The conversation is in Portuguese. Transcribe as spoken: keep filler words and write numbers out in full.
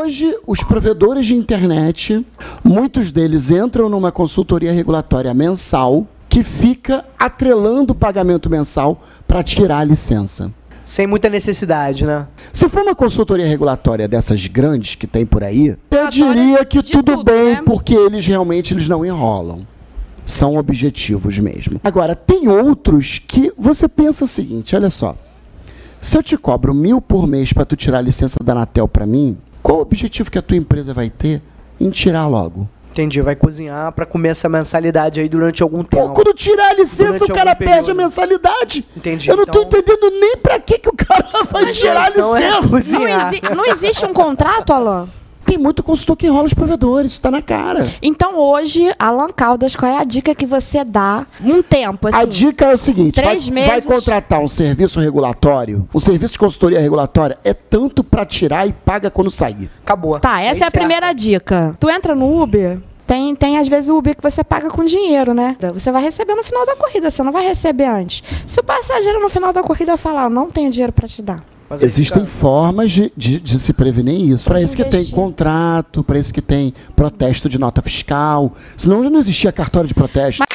Hoje, os provedores de internet, muitos deles entram numa consultoria regulatória mensal que fica atrelando o pagamento mensal para tirar a licença. Sem muita necessidade, né? Se for uma consultoria regulatória dessas grandes que tem por aí, eu diria que tudo, tudo bem, né? Porque eles realmente eles não enrolam. São objetivos mesmo. Agora, tem outros que você pensa o seguinte, olha só. Se eu te cobro mil por mês para tu tirar a licença da Anatel para mim, qual o objetivo que a tua empresa vai ter em tirar logo? Entendi, vai cozinhar para comer essa mensalidade aí durante algum tempo. Pô, quando tirar a licença, durante o cara perde a mensalidade. Entendi. Eu não então... tô entendendo nem para que, que o cara vai Mas tirar a licença. É não, exi não existe um contrato, Alan? Tem muito consultor que enrola os provedores, isso tá na cara. Então hoje, Alan Caldas, qual é a dica que você dá? Um tempo, assim. A dica é o seguinte, três vai, meses... vai contratar um serviço regulatório, um serviço de consultoria regulatória é tanto para tirar e paga quando sair. Acabou. Tá, essa é, é a primeira dica. Tu entra no Uber... Tem, tem, às vezes, o Uber que você paga com dinheiro, né? Você vai receber no final da corrida, você não vai receber antes. Se o passageiro, no final da corrida, falar, não tenho dinheiro para te dar. Mas existem fica... formas de, de, de se prevenir isso. Para isso que tem contrato, para isso que tem protesto de nota fiscal. Senão já não existia cartório de protesto. Mas...